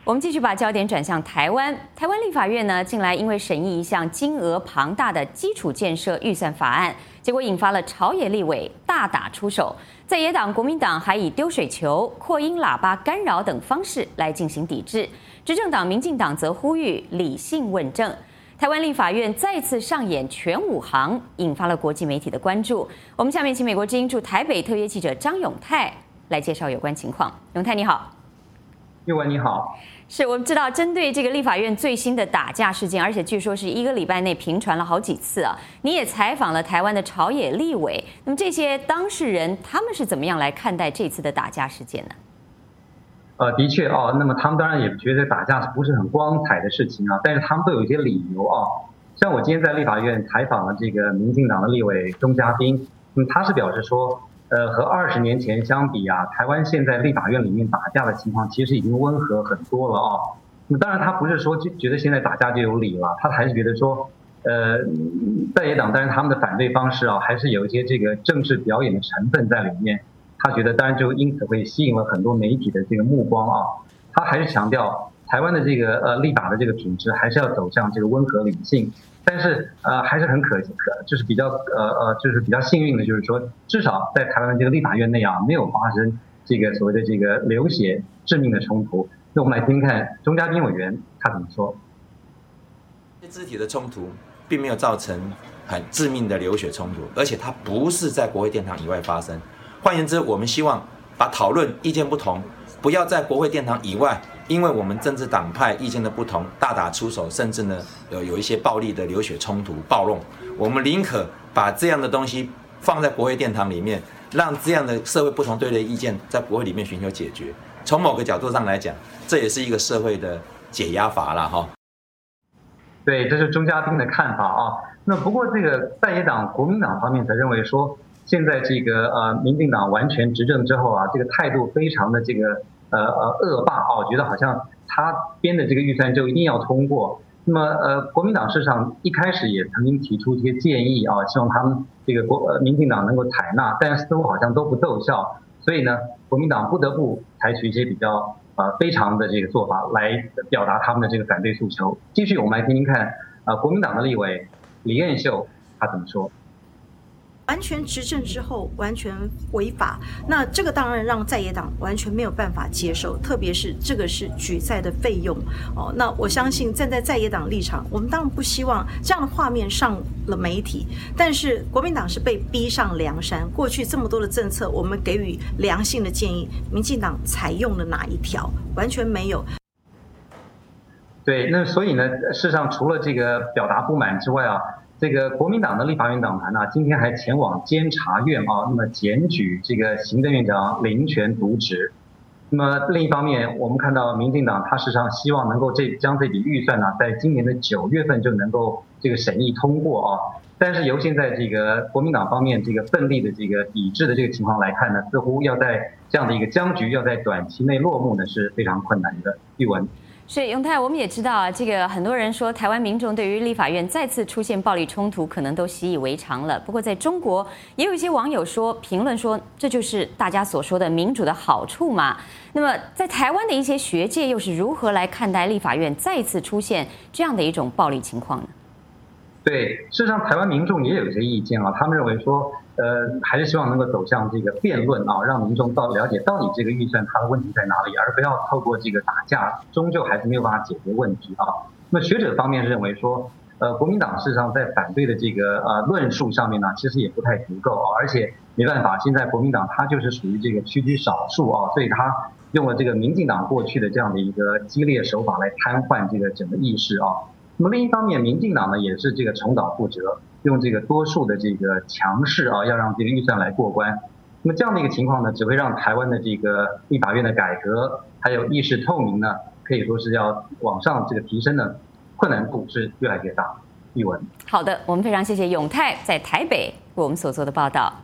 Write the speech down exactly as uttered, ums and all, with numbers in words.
我们继续把焦点转向台湾。台湾立法院呢，近来因为审议一项金额庞大的基础建设预算法案，结果引发了朝野立委大打出手。在野党国民党还以丢水球、扩音喇叭干扰等方式来进行抵制，执政党民进党则呼吁理性问政。台湾立法院再次上演全武行，引发了国际媒体的关注。我们下面请美国之音驻台北特约记者张永泰来介绍有关情况。永泰你好。 玉文你好。 是我们知道，针对这个立法院最新的打架事件，而且据说是一个礼拜内频传了好几次啊。你也采访了台湾的朝野立委，那么这些当事人他们是怎么样来看待这次的打架事件呢？ 呃，的确哦，那么他们当然也觉得打架不是很光彩的事情啊，但是他们都有一些理由啊。像我今天在立法院采访了这个民进党的立委钟嘉宾，那么他是表示说，呃，和二十年前相比啊，台湾现在立法院里面打架的情况其实已经温和很多了啊。那当然他不是说就觉得现在打架就有理了，他还是觉得说，呃，在野党当然他们的反对方式啊，还是有一些这个政治表演的成分在里面。他觉得当然就因此会吸引了很多媒体的这个目光啊。他还是强调台湾的这个呃立法的这个品质还是要走向这个温和理性。但是呃还是很可可就是比较呃呃就是比较幸运的，就是说至少在台湾的这个立法院内啊，没有发生这个所谓的这个流血致命的冲突。那我们来听听看钟嘉宾委员他怎么说。 肢体的冲突并没有造成很致命的流血冲突，而且它不是在国会殿堂以外发生。换言之，我们希望把讨论意见不同不要在国会殿堂以外，因为我们政治党派意见的不同大打出手，甚至呢有有一些暴力的流血冲突暴动。我们宁可把这样的东西放在国会殿堂里面，让这样的社会不同对立的意见在国会里面寻求解决。从某个角度上来讲，这也是一个社会的解压法啦哈。 对，这是钟嘉宾的看法啊。那不过这个在野党国民党方面则认为说，现在这个呃民进党完全执政之后啊，这个态度非常的这个呃呃恶霸啊，我觉得好像他编的这个预算就一定要通过。那么呃国民党事实上一开始也曾经提出一些建议啊，希望他们这个国呃民进党能够采纳，但是似乎好像都不奏效，所以呢国民党不得不采取一些比较呃非常的这个做法来表达他们的这个反对诉求。继续我们来听听看啊、呃、国民党的立委李彦秀他怎么说。 完全执政之后完全违法，那这个当然让在野党完全没有办法接受，特别是这个是举债的费用哦。那我相信站在在野党立场，我们当然不希望这样的画面上了媒体，但是国民党是被逼上梁山。过去这么多的政策，我们给予良性的建议，民进党采用了哪一条？完全没有。 对，那所以呢，事实上除了这个表达不满之外啊。这个国民党的立法院党团呢，今天还前往监察院啊，那么检举这个行政院长林权渎职。那么另一方面，我们看到民进党他事实上希望能够这将这笔预算呢，在今年的九月份就能够这个审议通过啊。但是由现在这个国民党方面这个奋力的这个抵制的这个情况来看呢，似乎要在这样的一个僵局要在短期内落幕呢是非常困难的。玉文。 是永泰，我们也知道啊，这个很多人说台湾民众对于立法院再次出现暴力冲突，可能都习以为常了。不过在中国，也有一些网友说评论说，这就是大家所说的民主的好处嘛。那么在台湾的一些学界又是如何来看待立法院再次出现这样的一种暴力情况呢？ 对，事实上台湾民众也有一些意见啊，他们认为说，呃，还是希望能够走向这个辩论啊，让民众到了解到底这个预算它的问题在哪里，而不要透过这个打架，终究还是没有办法解决问题啊。那么学者方面认为说，呃，国民党事实上在反对的这个呃论述上面呢，其实也不太足够啊，而且没办法，现在国民党它就是属于这个区区少数啊，所以他用了这个民进党过去的这样的一个激烈手法来瘫痪这个整个议事啊。那么另一方面，民进党呢也是这个重蹈覆辙，用这个多数的这个强势啊，要让这个预算来过关。那么这样的一个情况呢，只会让台湾的这个立法院的改革，还有议事透明呢，可以说是要往上这个提升的困难度是越来越大。译文。 好的，我们非常谢谢永泰在台北为我们所做的报道。